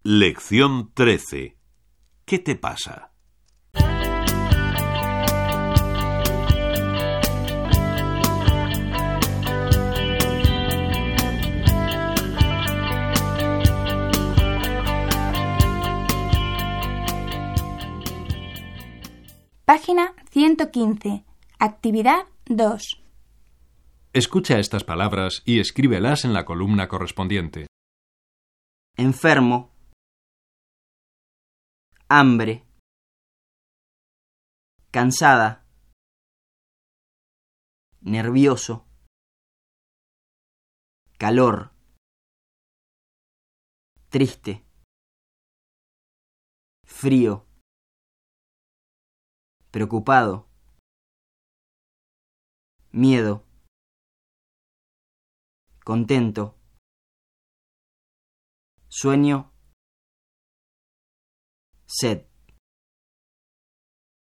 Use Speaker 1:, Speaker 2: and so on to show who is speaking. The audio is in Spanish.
Speaker 1: Lección 13. ¿Qué te pasa?
Speaker 2: Página 115. Actividad 2.
Speaker 3: Escucha estas palabras y escríbelas en la columna correspondiente.
Speaker 4: Enfermo, hambre, cansada, nervioso, calor, triste, frío, preocupado, miedo, contento, sueño, sed.